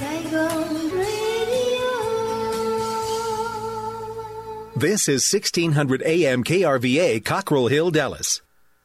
This is 1600 AM KRVA, Cockrell Hill, Dallas.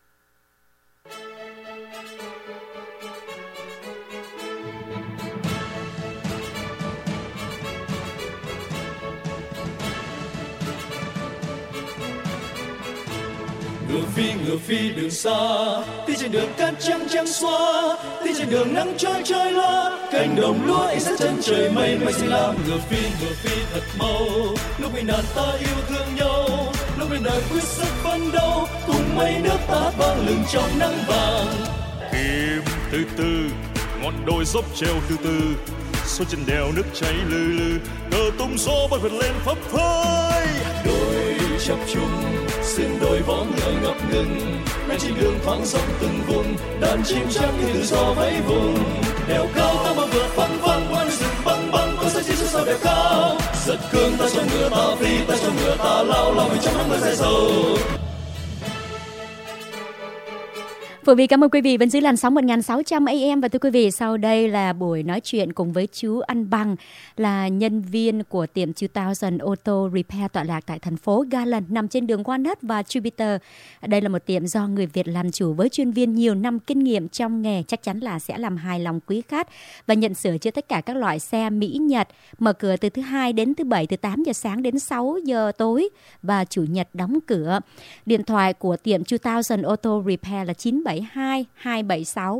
Ngựa phi đường xa, đi trên đường cát trắng trắng xóa, đi trên đường nắng trói trói loa, cánh đồng lúa ánh sáng chân trời mây mây xanh lam. Ngựa phi thật mau, lúc bị nạn ta yêu thương nhau, lúc bên đời quyết sức phấn đấu, cùng mây nước ta vang lừng trong nắng vàng. Tìm từ từ, ngọn đồi dốc treo từ từ, xuôi trên đèo nước chảy lừ lừ, cờ tung gió bay vượt lên phấp phới. Đồi chập trùng, sương đồi vó ngựa ngập ngừng, bên trên đường thoáng sông từng vùng, đàn chim trắng như tự do vẫy vùng. Đèo cao ta mà vượt phăng phăng, qua rừng băng băng, con sẽ chỉ xuống sau đèo cao. Giật cương ta cho ngựa ta phi, ta cho ngựa ta lao lao mình trong nắng mưa dài dầu. Phượng Vy cảm ơn quý vị vẫn giữ làn sóng 1600 AM. Và thưa quý vị, sau đây là buổi nói chuyện cùng với chú Anh Bằng, là nhân viên của tiệm 2000 Auto Repair tọa lạc tại thành phố Garland, nằm trên đường Walnut và Jupiter. Đây là một tiệm do người Việt làm chủ với chuyên viên nhiều năm kinh nghiệm trong nghề, chắc chắn là sẽ làm hài lòng quý khách và nhận sửa chữa tất cả các loại xe Mỹ Nhật. Mở cửa từ thứ Hai đến thứ Bảy, từ 8 giờ sáng đến 6 giờ tối và Chủ nhật đóng cửa. Điện thoại của tiệm 2000 Auto Repair là 972 276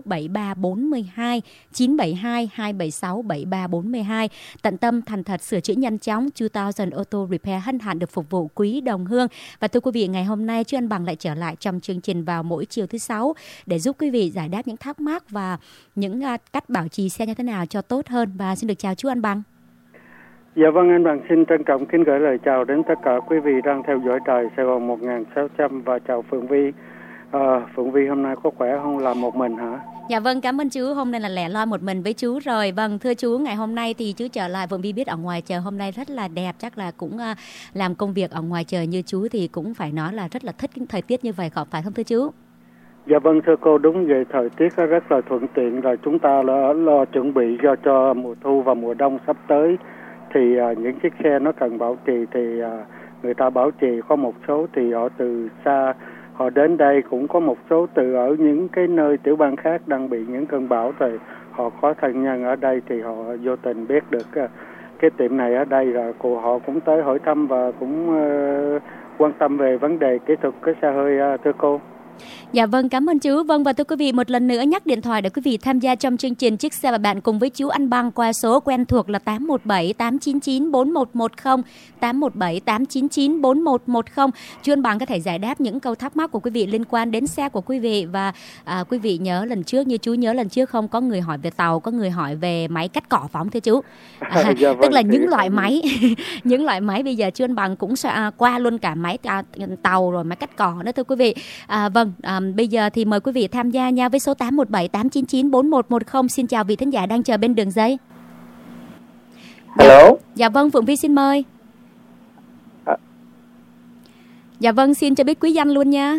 7342, 972 276 7342. Tận tâm thành thật sửa chữa nhanh chóng, 2000 Auto Repair hân hạnh được phục vụ quý đồng hương. Và thưa quý vị, ngày hôm nay chú Anh Bằng lại trở lại trong chương trình vào mỗi chiều thứ Sáu để giúp quý vị giải đáp những thắc mắc và những cách bảo trì xe như thế nào cho tốt hơn. Và xin được chào chú Anh Bằng. Dạ vâng, anh Bằng xin trân trọng kính gửi lời chào đến tất cả quý vị đang theo dõi đài Sài Gòn 1600 và chào Phượng Vy. Phượng Vy hôm nay có khỏe không, làm một mình hả? Dạ vâng, cảm ơn chú. Hôm nay là lẻ loi một mình với chú rồi. Vâng, thưa chú, ngày hôm nay thì chú trở lại. Phượng Vy biết ở ngoài trời hôm nay rất là đẹp. Chắc là cũng làm công việc ở ngoài trời như chú thì cũng phải nói là rất là thích cái thời tiết như vậy, phải không thưa chú? Dạ vâng, thưa cô, đúng vậy. Thời tiết rất là thuận tiện rồi. Chúng ta lo chuẩn bị cho mùa thu và mùa đông sắp tới. Thì những chiếc xe nó cần bảo trì thì người ta bảo trì. Có một số thì họ từ xa họ đến đây, cũng có một số từ ở những cái nơi tiểu bang khác đang bị những cơn bão, rồi họ có thân nhân ở đây thì họ vô tình biết được cái tiệm này ở đây, rồi họ cũng tới hỏi thăm và cũng quan tâm về vấn đề kỹ thuật cái xe hơi, thưa cô. Dạ vâng, cảm ơn chú. Vâng, và thưa quý vị, một lần nữa nhắc điện thoại để quý vị tham gia trong chương trình Chiếc Xe và Bạn cùng với chú Anh Bằng qua số quen thuộc là 817 899 4110, 817 899 4110. Chú Anh Bằng có thể giải đáp những câu thắc mắc của quý vị liên quan đến xe của quý vị. Và quý vị nhớ lần trước, như chú nhớ lần trước không, có người hỏi về tàu, có người hỏi về máy cắt cỏ phóng thưa chú. Dạ vâng, tức là những loại máy những loại máy bây giờ chú Anh Bằng cũng sẽ qua luôn cả máy tàu rồi máy cắt cỏ nữa thưa quý vị. Vâng, bây giờ thì mời quý vị tham gia nha với số 817 899 4110. Xin chào vị thính giả đang chờ bên đường dây. Hello. Dạ vâng, Phượng Vy xin mời. Dạ vâng, xin cho biết quý danh luôn nha.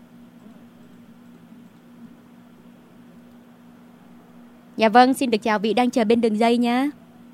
Dạ vâng, xin được chào vị đang chờ bên đường dây nha.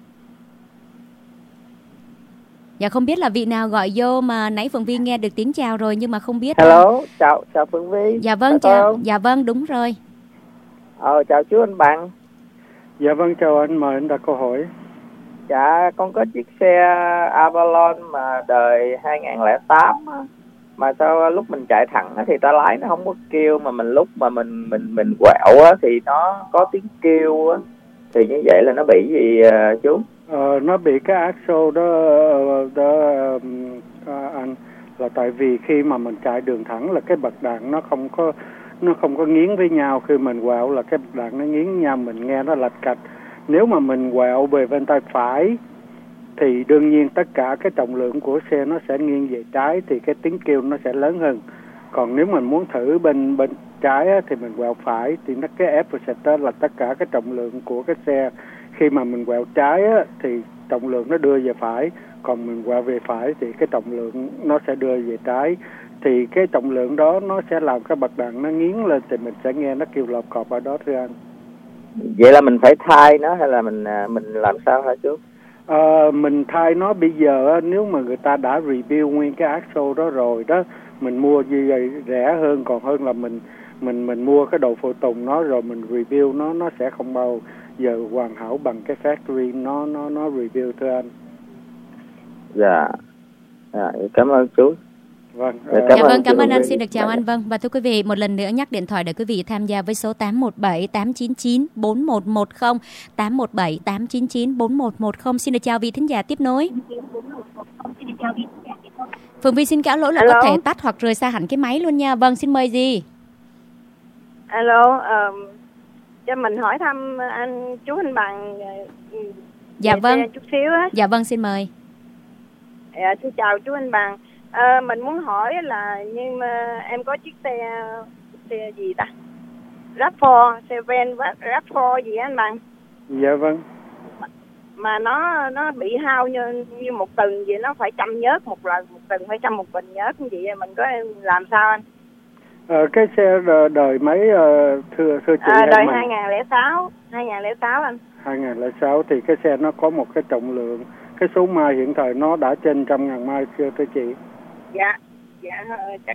Dạ không biết là vị nào gọi vô mà nãy Phượng Vy nghe được tiếng chào rồi nhưng mà không biết. Hello, chào Phượng Vy. Dạ vâng, chào. Dạ vâng, đúng rồi. Chào chú Anh Bằng. Dạ vâng, chào anh, mời anh đặt câu hỏi. Dạ, con có chiếc xe Avalon mà đời 2008 á, mà sao lúc mình chạy thẳng á thì ta lái nó không có kêu, mà mình lúc mà mình quẹo á thì nó có tiếng kêu á, thì như vậy là nó bị gì chú? Nó bị cái axle đó anh, là tại vì khi mà mình chạy đường thẳng là cái bật đạn nó không có nghiến với nhau, khi mình quẹo là cái bật đạn nó nghiến nhau, mình nghe nó lạch cạch. Nếu mà mình quẹo về bên tay phải thì đương nhiên tất cả cái trọng lượng của xe nó sẽ nghiêng về trái thì cái tiếng kêu nó sẽ lớn hơn. Còn nếu mình muốn thử bên trái á, thì mình quẹo phải thì nó cái opposite đó là tất cả cái trọng lượng của cái xe. Khi mà mình quẹo trái á, thì trọng lượng nó đưa về phải, còn mình quẹo về phải thì cái trọng lượng nó sẽ đưa về trái. Thì cái trọng lượng đó nó sẽ làm cái bật đạn nó nghiến lên thì mình sẽ nghe nó kêu lọp cọp ở đó thưa anh. Vậy là mình phải thay nó hay là mình làm sao hả chú? Mình thay nó bây giờ nếu mà người ta đã rebuild nguyên cái axle đó rồi đó, mình mua như vậy rẻ hơn, còn hơn là mình mua cái đồ phụ tùng nó rồi mình rebuild nó sẽ không bao giờ hoàn hảo bằng cái factory nó rebuild thưa anh. Dạ. Cảm ơn chú. Vâng. Cảm ơn anh. Xin được chào anh. Vâng, và thưa quý vị, một lần nữa nhắc điện thoại để quý vị tham gia với số 817 899 4110, 817 899 4110. Xin được chào vị thính giả tiếp nối. Phương Vi xin cáo lỗi là có thể tắt hoặc rời xa hẳn cái máy luôn nha. Vâng, xin mời gì? Alo, cho mình hỏi thăm chú anh Bằng. Dạ vâng. Chút xíu á. Dạ vâng, xin mời. Xin chào chú anh Bằng. Mình muốn hỏi là nhưng mà em có chiếc xe gì ta? RAV4, xe van RAV4 gì á anh Bằng? Dạ vâng. Mà nó bị hao như một tuần vậy, nó phải chăm nhớt một lần, một tuần phải chăm một bình nhớt như vậy, mình có làm sao anh? Cái xe đời mấy thưa chị? Đời 2006 anh. 2006 thì cái xe nó có một cái trọng lượng, cái số mai hiện thời nó đã trên 100.000 mai chưa thưa chị? Dạ chắc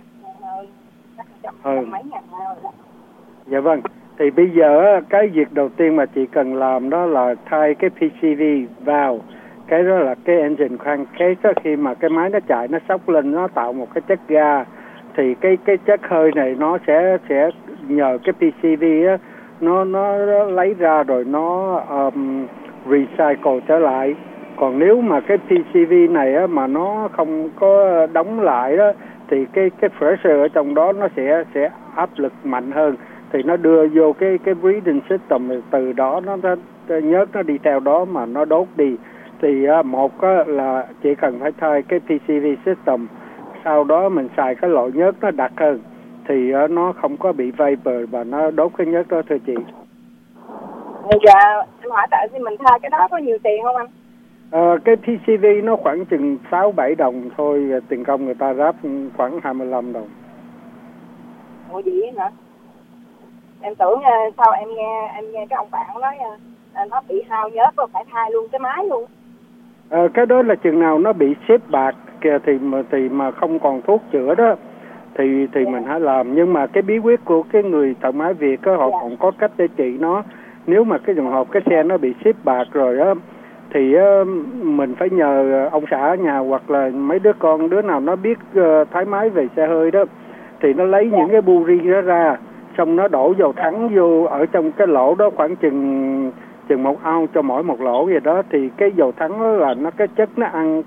hơn mấy ngàn mai rồi. Dạ vâng. Thì bây giờ cái việc đầu tiên mà chị cần làm đó là thay cái PCV vào. Cái đó là cái engine crankcase đó, khi mà cái máy nó chạy nó xốc lên nó tạo một cái chất ga, thì cái chất hơi này nó sẽ nhờ cái PCV á, nó lấy ra rồi nó recycle trở lại. Còn nếu mà cái PCV này á, mà nó không có đóng lại đó thì cái pressure ở trong đó nó sẽ áp lực mạnh hơn, thì nó đưa vô cái breathing system, từ đó nó nhớt nó đi theo đó mà nó đốt đi. Thì một là chỉ cần phải thay cái PCV system, sau đó mình xài cái loại nhớt nó đặc hơn thì nó không có bị vapor và nó đốt cái nhớt đó thưa chị. Dạ, em hỏi tại vì mình thay cái đó có nhiều tiền không anh? Cái PCV nó khoảng chừng 6-7 đồng thôi, tiền công người ta ráp khoảng 25 đồng. Ủa gì hả? Em tưởng sao em nghe cái ông bạn nói nó bị hao nhớt rồi phải thay luôn cái máy luôn. Cái đó là chừng nào nó bị xếp bạc kìa thì mà không còn thuốc chữa đó thì mình hãy làm. Nhưng mà cái bí quyết của cái người thợ máy Việt á, họ còn có cách để trị nó. Nếu mà cái trường hợp cái xe nó bị xếp bạc rồi á thì mình phải nhờ ông xã ở nhà hoặc là mấy đứa con, đứa nào nó biết thái máy về xe hơi đó, thì nó lấy những cái buri đó ra, xong nó đổ dầu thắng vô ở trong cái lỗ đó khoảng chừng 1 ounce cho mỗi một lỗ vậy đó, thì cái dầu thắng đó là nó cái chất nó ăn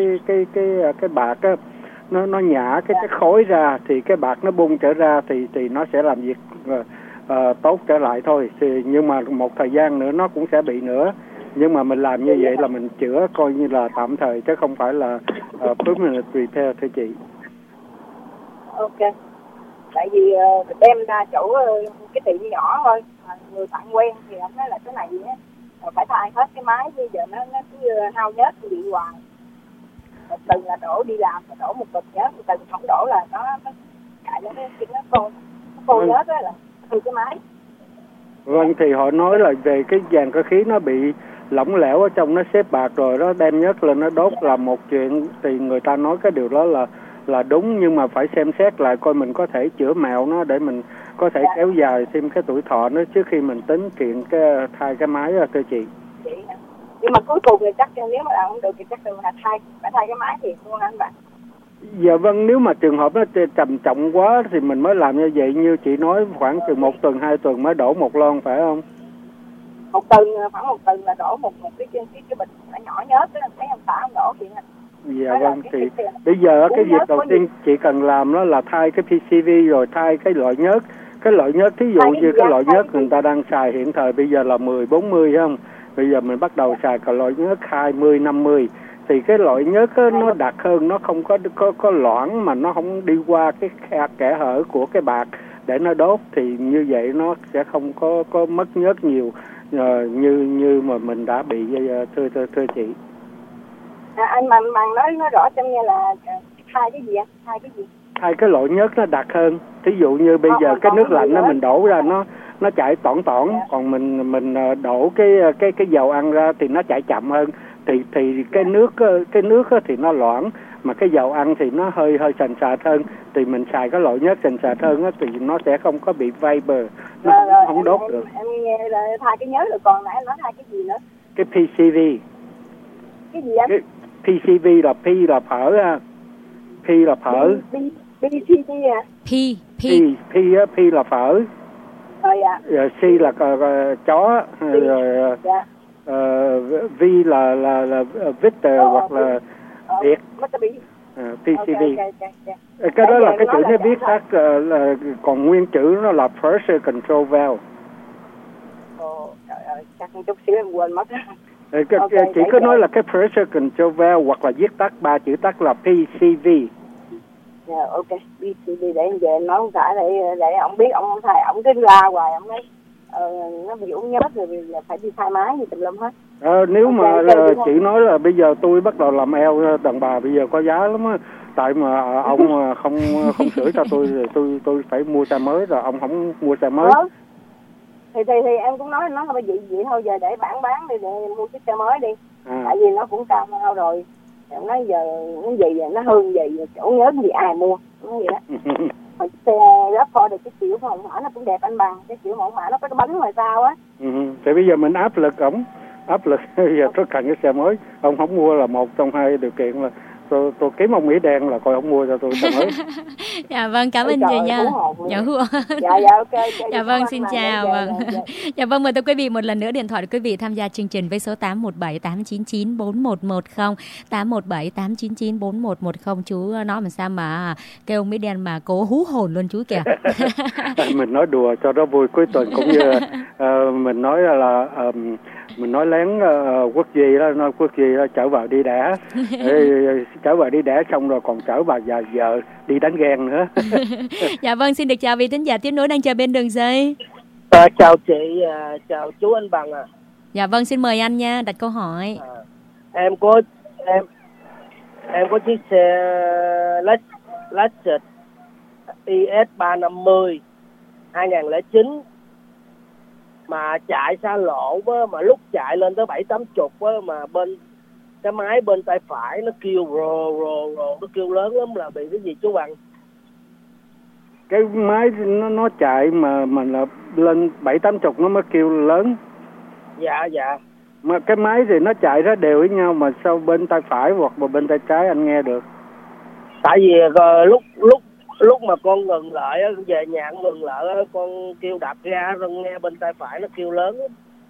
cái bạc á, nó nhả cái khối ra, thì cái bạc nó bung trở ra thì nó sẽ làm việc tốt trở lại thôi. Nhưng mà một thời gian nữa nó cũng sẽ bị nữa, nhưng mà mình làm như vậy là mình chữa coi như là tạm thời chứ không phải là permanent repair thưa chị. Ok. Tại vì đem ra chỗ cái tiệm nhỏ thôi, người bạn quen thì anh nói là cái này á phải thay hết cái máy, bây giờ nó cứ hao nhớt bị hoài. Một tuần là đổ đi làm, đổ một tuần nhớt, một tuần không đổ là nó chạy nó khô nhớt đó là từ cái máy. Vâng, thì họ nói là về cái dàn cơ khí nó bị lỏng lẻo ở trong, nó xếp bạc rồi đó, đem nhớt lên nó đốt là một chuyện, thì người ta nói cái điều đó là đúng, nhưng mà phải xem xét lại coi mình có thể chữa mẹo nó để mình có thể kéo dài thêm cái tuổi thọ nó trước khi mình tính kiện thay cái máy đó thưa chị. Nhưng mà cuối cùng thì chắc nếu mà làm không được thì chắc là phải thay cái máy thì luôn anh bạn. Dạ vâng, nếu mà trường hợp nó trầm trọng quá thì mình mới làm như vậy, như chị nói khoảng từ 1 tuần 2 tuần mới đổ một lon phải không? Khoảng một tuần là đổ một cái bình nó nhỏ nhớt đó, mấy ông xã không đổ chuyện này. Dạ vâng, thì bây giờ cái việc đầu tiên chị cần làm đó là thay cái PCV rồi thay cái loại nhớt. Cái loại nhớt thí dụ như cái loại nhớt người ta đang xài hiện thời bây giờ là 10-40 không? Bây giờ mình bắt đầu xài cái loại nhớt 20-50. Thì cái loại nhớt nó đặc hơn, nó không có loãng mà nó không đi qua cái kẽ hở của cái bạc để nó đốt, thì như vậy nó sẽ không có mất nhớt nhiều như mà mình đã bị thưa chị. Anh Bằng nói rõ cho nghe là thay cái gì anh? Thay cái gì? Thay cái loại nhớt nó đặc hơn. Thí dụ như bây giờ cái nước lạnh đó mình đổ ra nó chảy tỏn, còn mình đổ cái dầu ăn ra thì nó chảy chậm hơn. Thì cái nước thì nó loãng, mà cái dầu ăn thì nó hơi sền sệt hơn. Thì mình xài cái loại nhớt sền sệt hơn thì nó sẽ không có bị vapor, nó không đốt được. Em nghe là thay cái nhớt rồi, còn nãy em nói thay cái gì nữa? Cái PCV. Cái gì anh? Cái PCV là P là phở ha. P là phở. PCV à? P là phở. Dạ. Rồi C là chó. Rồi V là Victor hoặc là Việt. PCV. Cái đó là cái chữ nó viết khác, là còn nguyên chữ nó là Pressure Control Valve. Trời ơi, chắc chút xíu em quên mất. Chỉ có nói là cái Pressure Control Valve hoặc là viết tắt 3 chữ tắt là PCV. Dạ, ok, PCV để em về em nói ông xã để ông biết, ông thầy ông cứ la hoài, ông nói nó bị uống nhớt rồi phải đi thay máy gì tùm lum hết. Nếu mà chị nói là bây giờ tôi bắt đầu làm eo đàn bà bây giờ có giá lắm á, tại mà ông không sửa cho tôi rồi tôi phải mua xe mới, rồi ông không mua xe mới. Thì em cũng nói nó là vậy thôi, giờ để bán đi để mua chiếc xe mới đi. Tại vì nó cũng cao nhau rồi. Em nói giờ cái gì nó hư gì chỗ nhớ gì ai mua, nó vậy đó. Hồi xe RAV4 thì cái kiểu mẫu mã nó cũng đẹp anh Bằng, cái kiểu mẫu mã nó có cái bánh ngoài sau á. Thì bây giờ mình áp lực bây giờ tôi cần cái xe mới, ông không mua là một trong hai điều kiện là tôi kiếm ông Mỹ đen là coi ông mua cho tôi xe mới. Dạ vâng, cảm ơn chị nha. Dạ ok. Dạ vâng, xin chào. Dạ vâng, mời quý vị một lần nữa điện thoại để quý vị tham gia chương trình với số 817-899-4110, 817-899-4110. Chú nói mà sao mà kêu Mỹ đen mà cố hú hồn luôn chú kìa. Mình nói đùa cho nó vui cuối tuần, cũng như mình nói là mình nói lén Quốc Duy đó, nói Quốc Duy đó trở vào đi đẻ. Trở vào đi đẻ xong rồi còn trở vào giờ đi đánh ghen nữa. Dạ vâng, xin được chào vị thính giả tiếp nối đang chờ bên đường dây. Chào chị, chào chú anh Bằng ạ. Dạ vâng, xin mời anh nha, đặt câu hỏi. Em có chiếc xe Lexus IS 350 2009 mà chạy xa lộ á, mà lúc chạy lên tới 7-80 á, mà cái máy bên tay phải nó kêu rồ, nó kêu lớn lắm, là bị cái gì chú Bằng? Cái máy nó chạy mà là lên 7-80 nó mới kêu lớn. Dạ. Mà cái máy thì nó chạy ra đều với nhau, mà sao bên tay phải hoặc bên tay trái anh nghe được? Tại vì lúc mà con ngừng lại về nhà ngừng lại con kêu đạp ga rồi nghe bên tay phải nó kêu lớn.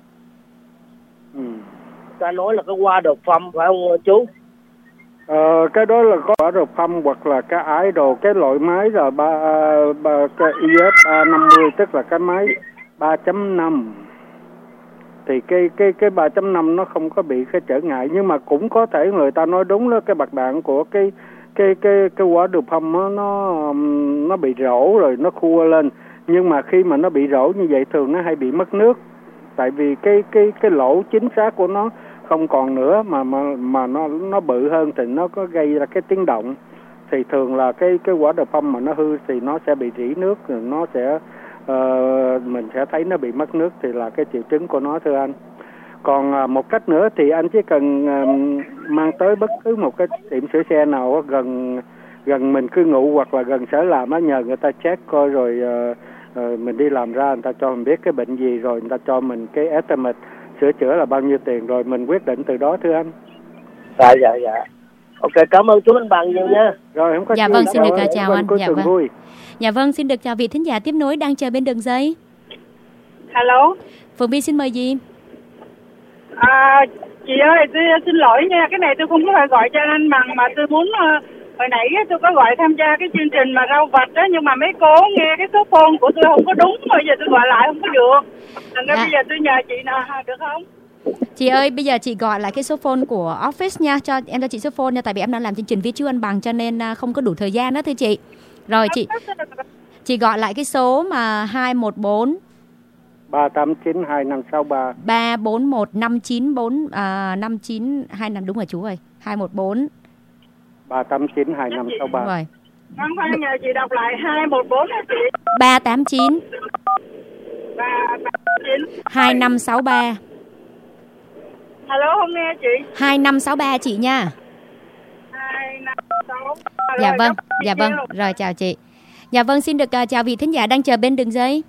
Ta nói là cái qua đồ phâm phải không chú? Cái đó là có quả đồ phâm hoặc là cái ái đồ, cái loại máy là cái IS 350 tức là cái máy 3.5. Thì cái 3.5 nó không có bị cái trở ngại, nhưng mà cũng có thể người ta nói đúng đó, cái bạc đạn của cái quả đồ phâm nó bị rỗ rồi nó khua lên, nhưng mà khi mà nó bị rỗ như vậy thường nó hay bị mất nước, tại vì cái lỗ chính xác của nó không còn nữa mà nó bự hơn thì nó có gây ra cái tiếng động. Thì thường là cái quả đồ phâm mà nó hư thì nó sẽ bị rỉ nước, rồi nó sẽ mình sẽ thấy nó bị mất nước, thì là cái triệu chứng của nó thưa anh. Còn một cách nữa thì anh chỉ cần mang tới bất cứ một cái tiệm sửa xe nào gần mình cư ngụ hoặc là gần sở làm á, nhờ người ta check coi rồi mình đi làm ra người ta cho mình biết cái bệnh gì, rồi người ta cho mình cái estimate sửa chữa là bao nhiêu tiền, rồi mình quyết định từ đó thưa anh. Dạ. Ok, cảm ơn chú anh Bằng nhiều nha. Rồi không có dạ vâng, xin được chào anh. Dạ vâng. Vui. Dạ vâng, xin được chào vị thính giả tiếp nối đang chờ bên đường dây. Hello. Phượng Vi xin mời gì? Chị ơi, tôi xin lỗi nha, cái này tôi không có phải gọi cho anh Bằng, mà tôi muốn hồi nãy tôi có gọi tham gia cái chương trình mà rau vặt đó, nhưng mà mấy cô nghe cái số phone của tôi không có đúng, bây giờ tôi gọi lại không có được. Thành ra bây giờ tôi nhờ chị nào được không? Chị ơi, bây giờ chị gọi lại cái số phone của office nha, em cho chị số phone nha, tại vì em đang làm chương trình viết chú anh Bằng cho nên không có đủ thời gian đó thưa chị. Rồi chị gọi lại cái số mà 214 389 2563 341 594 5925, đúng rồi chú ơi. 214 389 2563. Rồi. Khoan nhờ chị đọc lại 214 hả chị? 389 2563. Alo, không nghe chị. 2563 chị nha. 256. Dạ vâng, dạ vâng. Rồi chào chị. Dạ vâng, xin được chào vị thính giả đang chờ bên đường dây.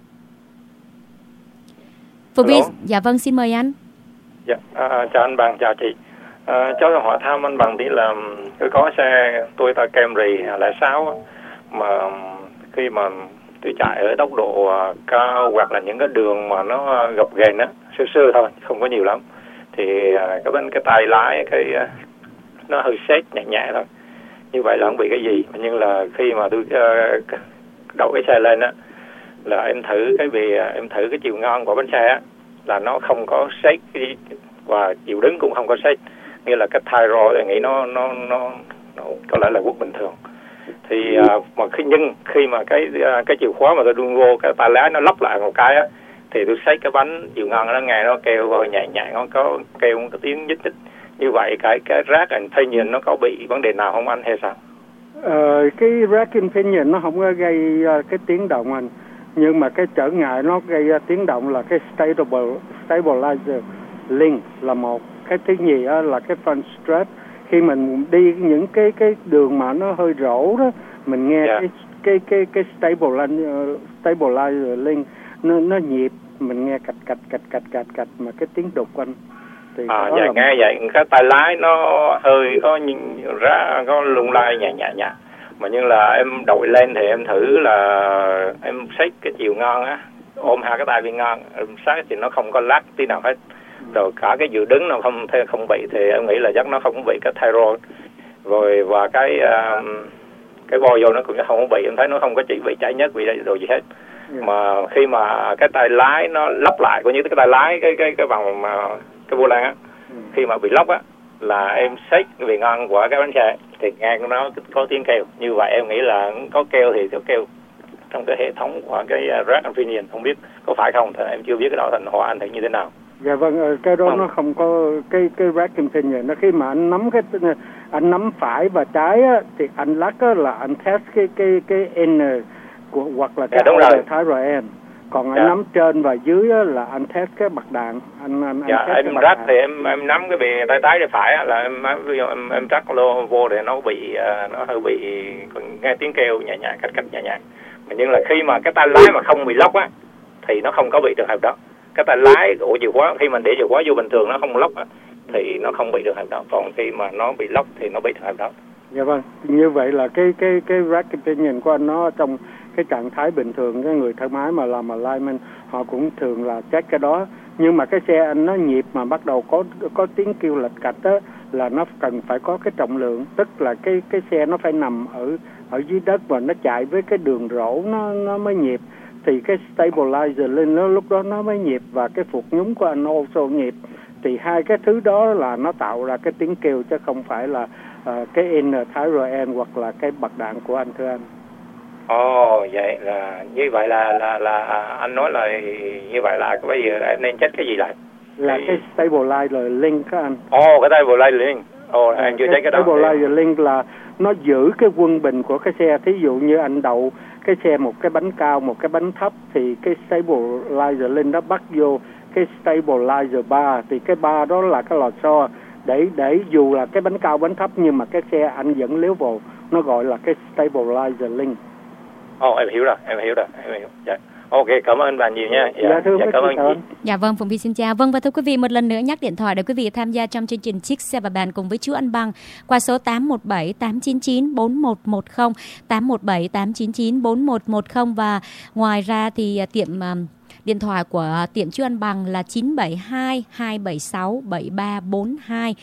Phục Vi, dạ vâng, xin mời anh. Dạ, chào anh Bằng, chào chị. Cháu hỏi thăm anh Bằng tí là tôi có xe Toyota Camry 06 mà khi mà tôi chạy ở tốc độ cao hoặc là những cái đường mà nó gập ghềnh á, sơ sơ thôi, không có nhiều lắm, thì cái tay lái nó hơi sét nhẹ nhẹ thôi. Như vậy là không bị cái gì, nhưng là khi mà tôi đậu cái xe lên á, là em thử cái chiều ngang của bánh xe á, là nó không có sét và chiều đứng cũng không có sét, nghĩa là cái thay rô thì nghĩ nó có lẽ là quốc bình thường. Thì mà khi mà cái chìa khóa mà tôi đun vô cái tay lái nó lắp lại một cái á, thì tôi xách cái bánh chiều ngang nó nghe nó kêu rồi nhẹ nhẹ, nó có kêu một cái tiếng nhích nhích. Như vậy cái rack and pinion nó có bị vấn đề nào không anh hay sao? Cái rack and pinion nó không có gây cái tiếng động anh, nhưng mà cái trở ngại nó gây tiếng động là cái stabilizer link là một. Cái thứ nhì là cái front strut. Khi mình đi những cái đường mà nó hơi rỗ đó, mình nghe cái stabilizer link nó nhịp, mình nghe cạch mà cái tiếng đục anh. Thì dạ nghe vậy cái tay lái nó hơi có lung lay nhẹ. Mà nhưng là em đội lên thì em thử là em xách cái chiều ngang á, ôm hai cái tay bên ngang, em xách thì nó không có lắc tí nào hết. Rồi cả cái dự đứng nó không bị, thì em nghĩ là chắc nó không bị cái thay rô. Rồi và cái bo vô nó cũng không có bị, em thấy nó không có chỉ bị cháy nhất bị đồ gì hết. Mà khi mà cái tay lái nó lắp lại, coi như cái tay lái cái vòng mà cái vô lăng á, khi mà bị lóc á, là em xách cái bề ngang của cái bánh xe thì nghe nó có tiếng kêu. Như vậy em nghĩ là có kêu thì có kêu trong cái hệ thống của cái rack and pinion, không biết có phải không, thì em chưa biết cái độ thành hòa anh thấy như thế nào. Dạ vâng, cái đó nó không có cái rack and pinion. Nó khi mà anh nắm phải và trái á, thì anh lắc á, là anh test cái N của, hoặc là cái thái rồi N. Còn anh nắm trên và dưới á, là anh test cái bạc đạn. Anh em rắc thì em nắm cái bề tay trái phải á, là em rắc lô vô để nó hơi bị nghe tiếng kêu nhẹ nhàng, cách nhẹ nhàng. Nhưng là khi mà cái tay lái mà không bị lóc á, thì nó không có bị trường hợp đó. Cái tay lái của chìa khóa, khi mình để chìa khóa vô bình thường nó không lóc á, thì nó không bị trường hợp đó. Còn khi mà nó bị lóc thì nó bị trường hợp đó. Dạ vâng, như vậy là cái rack and pinion của anh nó trong cái trạng thái bình thường. Cái người thợ máy mà làm alignment họ cũng thường là check cái đó. Nhưng mà cái xe anh nó nhịp mà bắt đầu có tiếng kêu lệch cạch á, là nó cần phải có cái trọng lượng, tức là cái xe nó phải nằm ở dưới đất và nó chạy với cái đường rỗ nó mới nhịp, thì cái stabilizer lên nó lúc đó nó mới nhịp, và cái phụt nhúng của anh also nhịp. Thì hai cái thứ đó là nó tạo ra cái tiếng kêu, chứ không phải là cái N thái rồi N hoặc là cái bạc đạn của anh, thưa anh. Vậy là như vậy là anh nói là như vậy là bây giờ em nên check cái gì lại? Là cái stabilizer link các anh. Cái stabilizer link. Em chưa check cái đó. Stabilizer link là nó giữ cái quân bình của cái xe. Thí dụ như anh đậu cái xe một cái bánh cao, một cái bánh thấp, thì cái stabilizer link nó bắt vô cái stabilizer bar, thì cái bar đó là cái lò xo để dù là cái bánh cao bánh thấp nhưng mà cái xe anh vẫn léo vào, nó gọi là cái stabilizer link. Em hiểu rồi. Dạ. Ok, cảm ơn bạn nhiều nha. Dạ, cảm ơn chị. Dạ vâng, Phụng Vi xin chào. Vâng, và thưa quý vị, một lần nữa nhắc điện thoại để quý vị tham gia trong chương trình Chiếc xe và bàn cùng với chú Anh Bằng qua số 817-899-4110, 817-899-4110. Và ngoài ra thì điện thoại của tiệm chú Anh Bằng là 972-276-7342,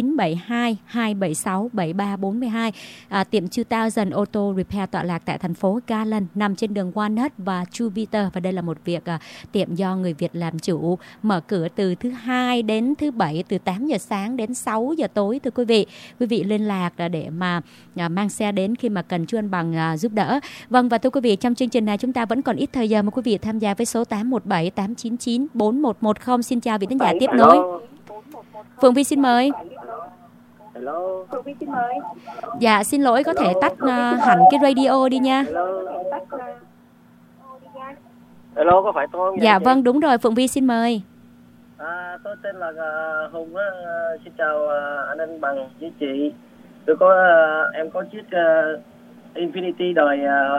972-276-7342. Tiệm 2000 Auto Repair tọa lạc tại thành phố Garland, nằm trên đường Walnut và Jupiter. Và đây là một tiệm do người Việt làm chủ, mở cửa từ thứ Hai đến thứ Bảy, từ 8 giờ sáng đến 6 giờ tối. Thưa quý vị liên lạc để mà mang xe đến khi mà cần chú Anh Bằng giúp đỡ. Vâng, và thưa quý vị, trong chương trình này chúng ta vẫn còn ít thời giờ mà quý vị tham gia với số 817-899-4110. Xin chào vị khán giả tiếp nối. Phượng Vi xin mời. Hello. Phượng Vi xin mời. Dạ, xin lỗi, có thể tắt hẳn cái radio đi nha. Hello, có phải tôi không? Dạ vâng, đúng rồi, Phượng Vi xin mời. Tôi tên là Hùng á. Xin chào anh Bằng với chị. Tôi có em có chiếc Infiniti đời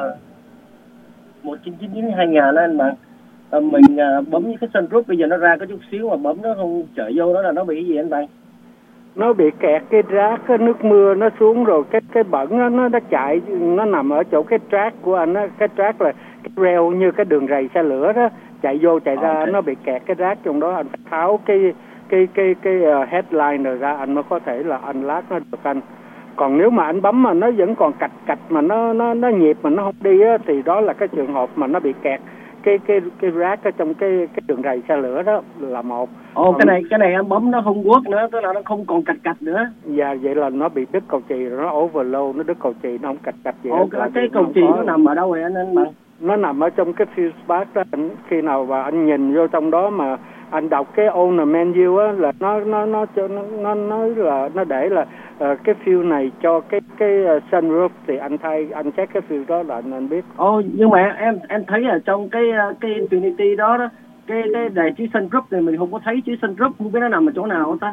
1999 2000 đó anh Bằng. Mình bấm với cái sunroof, bây giờ nó ra có chút xíu mà bấm nó không chạy vô, đó là nó bị cái gì anh Bằng? Nó bị kẹt cái rác, cái nước mưa nó xuống rồi cái bẩn nó chạy, nó nằm ở chỗ cái track của anh á. Cái track là cái rail như cái đường rầy xe lửa đó, chạy vô chạy ra. Nó bị kẹt cái rác trong đó, anh phải tháo cái headline rồi ra anh mới có thể là anh lát nó được anh. Còn nếu mà anh bấm mà nó vẫn còn cạch mà nó nhịp mà nó không đi á, thì đó là cái trường hợp mà nó bị kẹt cái rác ở trong cái đường rầy xe lửa đó là một. Cái này em bấm nó không work nữa, tức là nó không còn cạch nữa. Dạ, vậy là nó bị đứt cầu chì rồi, nó overload, nó đứt cầu chì, nó không cạch gì. Cái cầu chì nó nằm ở đâu vậy anh Bằng? Nó nằm ở trong cái fuse box đó. Khi nào mà anh nhìn vô trong đó mà anh đọc cái owner menu á, là nó nói là nó để là cái fuse này cho cái sunroof, thì anh check cái fuse đó là anh biết. Nhưng mà em thấy ở trong cái Infiniti đó cái đề chữ sunroof này mình không có thấy chữ sunroof, không biết nó nằm ở chỗ nào ta?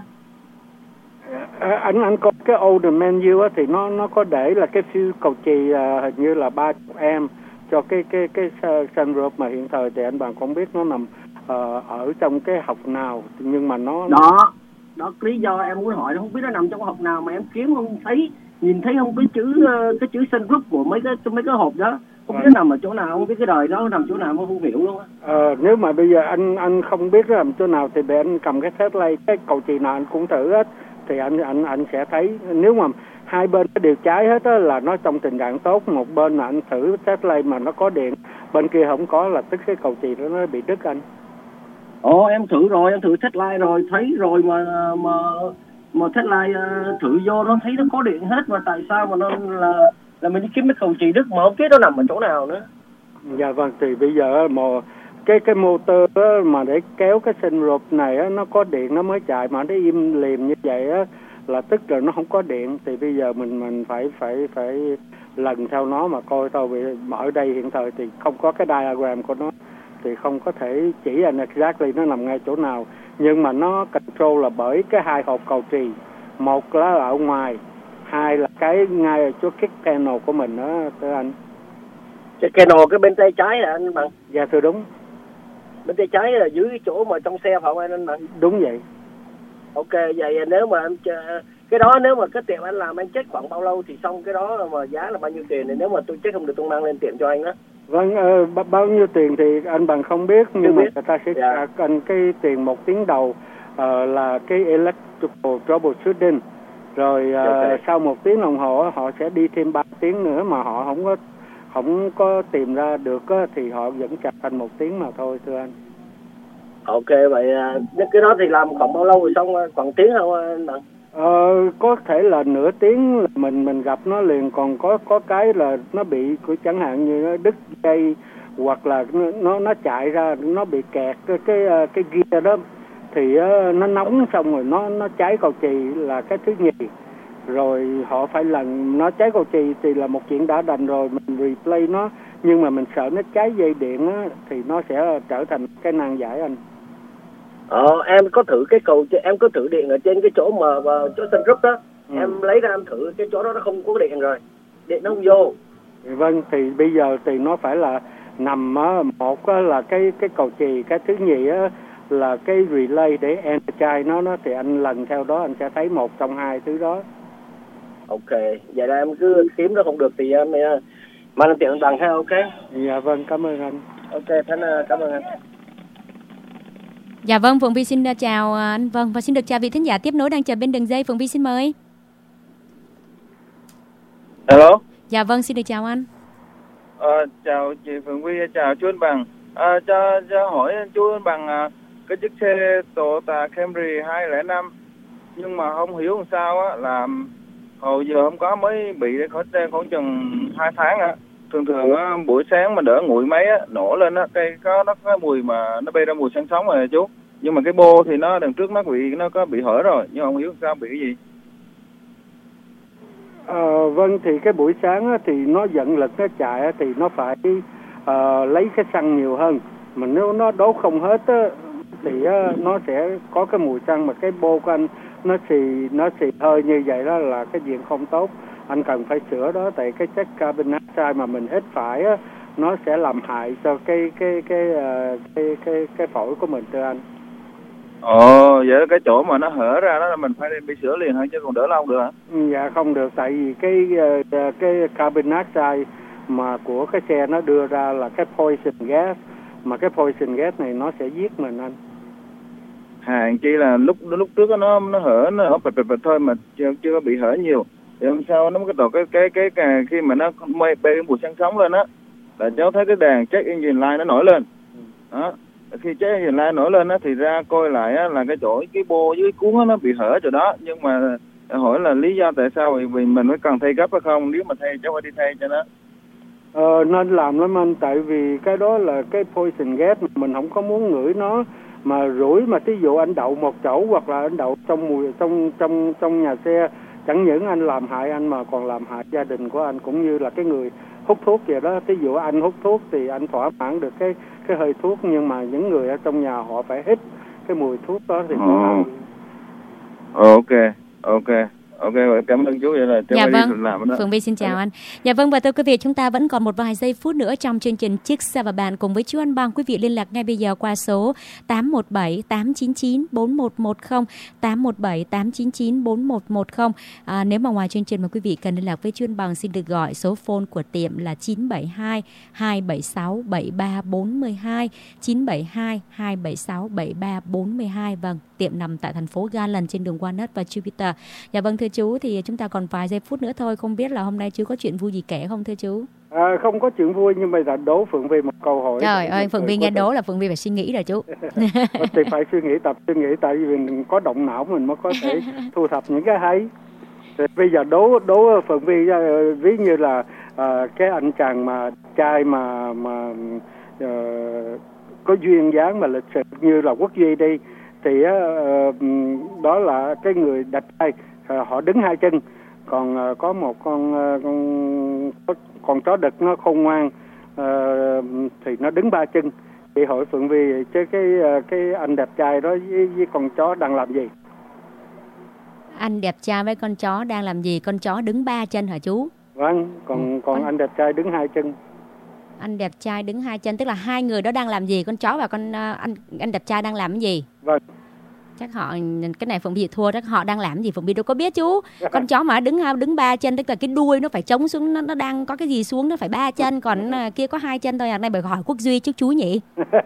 Anh có cái owner menu á, thì nó có để là cái fuse cầu chì hình như là 30A cho cái sunroof, mà hiện thời thì anh bạn không biết nó nằm ở trong cái học nào, nhưng mà nó đó lý do em muốn hỏi, không biết nó nằm trong học nào mà em kiếm không thấy, nhìn thấy không cái chữ sunroof của mấy cái hộp đó, không biết nó nằm ở chỗ nào, không biết cái đời đó nằm chỗ nào mà không hiểu luôn á. Nếu mà bây giờ anh không biết nó nằm chỗ nào thì để anh cầm cái headlight, cái cầu chì nào anh cũng thử hết, thì anh sẽ thấy. Nếu mà hai bên đều cháy hết á là nó trong tình trạng tốt. Một bên là anh thử headlight mà nó có điện, bên kia không có là tức cái cầu chì đó nó bị đứt anh. Em thử rồi, em thử headlight rồi, thấy rồi mà headlight thử vô nó thấy nó có điện hết, mà tại sao mà nó là mình đi kiếm cái cầu chì đứt mà không biết nó nằm ở chỗ nào nữa. Dạ vâng, thì bây giờ cái motor á, mà để kéo cái sunroof này á, nó có điện nó mới chạy, mà nó im lìm như vậy á là tức là nó không có điện. Thì bây giờ mình phải lần theo nó mà coi thôi. Vì ở đây hiện thời thì không có cái diagram của nó, thì không có thể chỉ anh exactly nó nằm ngay chỗ nào. Nhưng mà nó control là bởi cái hai hộp cầu trì, một là ở ngoài, hai là cái ngay ở chỗ kick panel của mình đó thưa anh. Cái panel cái bên tay trái là anh Bằng? Dạ thưa đúng. Bên tay trái là dưới cái chỗ mà trong xe phải không anh Bằng? Đúng vậy. Ok, vậy nếu mà em cái đó nếu mà cái tiệm anh làm anh check khoảng bao lâu thì xong cái đó, mà giá là bao nhiêu tiền? Thì nếu mà tôi check không được tôi mang lên tiệm cho anh đó. Vâng, bao nhiêu tiền thì anh Bằng không biết, nhưng mà người ta sẽ trả anh cái tiền 1 tiếng đầu là cái electrical troubleshooting. Rồi sau 1 tiếng đồng hồ họ sẽ đi thêm 3 tiếng nữa, mà họ không có tìm ra được á, thì họ vẫn trả thành 1 tiếng mà thôi thưa anh. Ok, vậy cái đó thì làm khoảng bao lâu rồi xong, khoảng tiếng không anh Bằng? Có thể là nửa tiếng là mình gặp nó liền. Còn có cái là nó bị chẳng hạn như nó đứt dây, hoặc là nó chạy ra, nó bị kẹt cái gear đó, thì nó nóng xong rồi nó cháy cầu chì là cái thứ nhì. Rồi họ phải lần nó cháy cầu chì thì là một chuyện đã đành rồi, mình replay nó. Nhưng mà mình sợ nó cháy dây điện á, thì nó sẽ trở thành cái nan giải anh. Em có thử cái cầu, em có thử điện ở trên cái chỗ mà chỗ sunroof đó. Em lấy ra em thử cái chỗ đó nó không có điện rồi, điện nó không vô. Vâng, thì bây giờ thì nó phải là nằm một là cái cầu chì, cái thứ nhì á là cái relay để energize nó thì anh lần theo đó anh sẽ thấy một trong hai thứ đó. Ok, vậy là em cứ kiếm nó không được thì em mang lên tiệm anh Bằng ha. Ok. Dạ vâng, cảm ơn anh. Ok, cảm ơn anh. Dạ vâng, Phượng Vi xin chào anh Vân, và xin được chào vị thính giả tiếp nối đang chờ bên đường dây. Phượng Vi xin mời. Hello. Dạ vâng, xin được chào anh. Chào chị Phượng Vi, chào chú anh Bằng. Cho hỏi chú anh Bằng cái chiếc xe Toyota Camry 2005, nhưng mà không hiểu làm sao á, là hồi giờ không có, mới bị khoảng chừng 2 tháng á. Thường á, buổi sáng mà đỡ nguội máy á, nổ lên á, nó có mùi mà nó bay ra mùi sáng sống rồi chú. Nhưng mà cái bô thì nó đằng trước nó có bị hở rồi, nhưng mà không hiểu sao bị cái gì. Vâng, thì cái buổi sáng á, thì nó dẫn lực nó chạy á, thì nó phải lấy cái xăng nhiều hơn. Mà nếu nó đốt không hết á, thì nó sẽ có cái mùi xăng, mà cái bô của anh nó xì hơi như vậy đó là cái chuyện không tốt. Anh cần phải sửa đó, tại cái chất carbon dioxide mà mình hít phải á, nó sẽ làm hại cho cái phổi của mình thưa anh. Ồ, vậy cái chỗ mà nó hở ra đó là mình phải đi sửa liền thôi chứ còn đỡ lâu được hả? Dạ không được, tại vì cái carbon dioxide mà của cái xe nó đưa ra là cái poison gas, mà cái poison gas này nó sẽ giết mình anh. Hàng chi là lúc trước nó hở bệt thôi mà chưa có bị hở nhiều. Thì hôm sau nó cái khi mà nó bay cái mùi xăng sống lên á, là cháu thấy cái đèn check engine light nó nổi lên. Đó. Khi check engine light nổi lên á thì ra coi lại á là cái chỗ cái bô với cái cuốn á nó bị hở chỗ đó, nhưng mà hỏi là lý do tại sao vì mình mới cần thay gấp hay không, nếu mà thay cháu phải đi thay cho nó. Nên làm lắm anh, tại vì cái đó là cái poison gas mà mình không có muốn ngửi nó, mà rủi mà ví dụ anh đậu một chỗ hoặc là anh đậu trong nhà xe, chẳng những anh làm hại anh mà còn làm hại gia đình của anh cũng như là cái người hút thuốc vậy đó. Ví dụ anh hút thuốc thì anh thỏa mãn được cái hơi thuốc, nhưng mà những người ở trong nhà họ phải hít cái mùi thuốc đó thì Ok, cảm ơn chú. Vậy là dạ vâng, đi làm đó. Phượng Vi xin chào anh. Dạ vâng, và thưa quý vị, chúng ta vẫn còn một vài giây phút nữa trong chương trình Chiếc Xe và Bạn cùng với chú Anh Bằng. Quý vị liên lạc ngay bây giờ qua số 817 899 4110, 817 899 4110. Nếu mà ngoài chương trình mà quý vị cần liên lạc với chú Anh Bằng, xin được gọi số phone của tiệm là 972 276 7342, 972 276 7342. Vâng, tiệm nằm tại thành phố Garland trên đường Walnut và Jupiter. Dạ vâng, thưa chú, thì chúng ta còn vài giây phút nữa thôi, không biết là hôm nay chú có chuyện vui gì kể không thưa chú? Không có chuyện vui, nhưng mà là đố Phượng Vi một câu hỏi. Trời ơi, Phượng Vi nghe đố là Phượng Vi phải suy nghĩ rồi chú. Thì phải tập suy nghĩ, tại vì mình có động não mình mới có thể thu thập những cái hay. Thì bây giờ đố Phượng Vi, ví như là cái anh chàng mà trai mà có duyên dáng mà lịch sự như là Quốc Duy đi, thì đó là cái người đẹp trai, họ đứng hai chân, còn có một con chó đực nó khôn ngoan thì nó đứng ba chân. Thì hỏi Phượng Vi chứ cái anh đẹp trai đó với con chó đang làm gì? Anh đẹp trai với con chó đang làm gì? Con chó đứng ba chân hả chú? Vâng, còn anh đẹp trai đứng hai chân. Anh đẹp trai đứng hai chân, tức là hai người đó đang làm gì? Con chó và anh đẹp trai đang làm cái gì? Vâng. Chắc họ, cái này Phượng Vi thua, chắc họ đang làm gì Phượng Vi đâu có biết chú. Con chó mà đứng ba chân, tức là cái đuôi nó phải chống xuống, nó đang có cái gì xuống, nó phải ba chân, còn kia có hai chân thôi. Này bởi hỏi Quốc Duy trước chú nhỉ.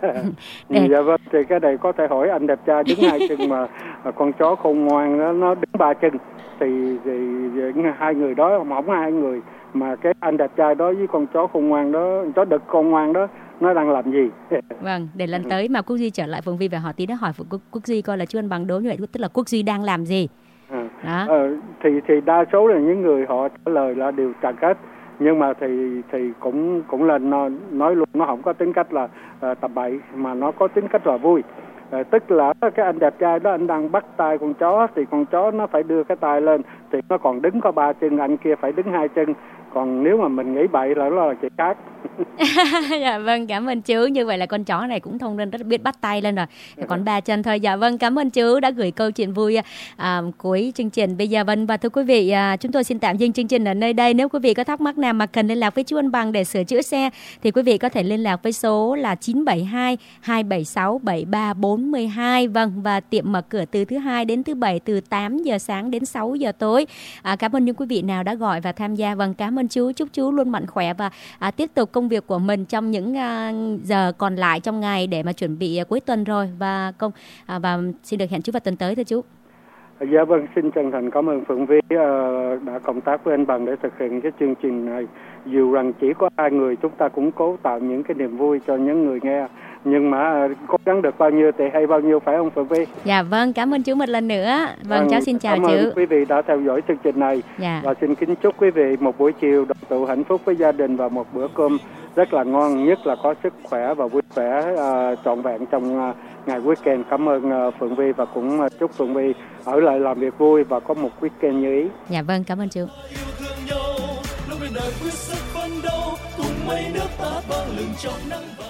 Dạ vâng, thì cái này có thể hỏi anh đẹp trai đứng hai chân mà con chó khôn ngoan nó đứng ba chân, thì hai người đó mà không hai người, mà cái anh đẹp trai đó với con chó khôn ngoan đó, chó đực khôn ngoan đó, nó đang làm gì? Vâng, để lần tới mà Quốc Duy trở lại Phượng Vi và hỏi tí nữa, hỏi Quốc Duy coi là chú Anh Bằng đố như vậy, tức là Quốc Duy đang làm gì? Đó. Thì đa số là những người họ trả lời là đều trả kết, nhưng mà thì cũng là nói luôn, nó không có tính cách là tập bậy, mà nó có tính cách là vui. Tức là cái anh đẹp trai đó anh đang bắt tay con chó, thì con chó nó phải đưa cái tay lên, thì nó còn đứng có ba chân, anh kia phải đứng hai chân. Còn nếu mà mình nghĩ bậy là nó là chuyện khác. Dạ vâng, cảm ơn chú. Như vậy là con chó này cũng thông minh, rất biết bắt tay lên rồi. Còn ba chân thôi. Dạ vâng, cảm ơn chú đã gửi câu chuyện vui cuối chương trình. Bây giờ và thưa quý vị, chúng tôi xin tạm dừng chương trình ở nơi đây. Nếu quý vị có thắc mắc nào mà cần liên lạc với chú Anh Bằng để sửa chữa xe, thì quý vị có thể liên lạc với số là 972 276 7342. Vâng, và tiệm mở cửa từ thứ Hai đến thứ Bảy, từ 8 giờ sáng đến 6 giờ tối. Cảm ơn những quý vị nào đã gọi và tham gia. Vâng, cảm ơn chú, chúc chú luôn mạnh khỏe và tiếp tục công việc của mình trong những giờ còn lại trong ngày để mà chuẩn bị cuối tuần rồi, và xin được hẹn chú vào tuần tới thưa chú. Dạ vâng, xin chân thành cảm ơn Phượng Vi đã cộng tác với anh Bằng để thực hiện cái chương trình này. Dù rằng chỉ có hai người, chúng ta cũng cố tạo những cái niềm vui cho những người nghe, nhưng mà cố gắng được bao nhiêu thì hay bao nhiêu, phải không Phượng Vi? Dạ vâng, cảm ơn chú một lần nữa. Vâng, cháu xin chào chú. Cảm ơn quý vị đã theo dõi chương trình này. Dạ. Và xin kính chúc quý vị một buổi chiều đoàn tụ hạnh phúc với gia đình và một bữa cơm rất là ngon, nhất là có sức khỏe và vui vẻ trọn vẹn trong ngày weekend. Cảm ơn Phượng Vi và cũng chúc Phượng Vi ở lại làm việc vui và có một weekend như ý. Dạ vâng, cảm ơn chú. Lúc đời quyết sức phấn đấu cùng mây nước ta vang lừng trong nắng.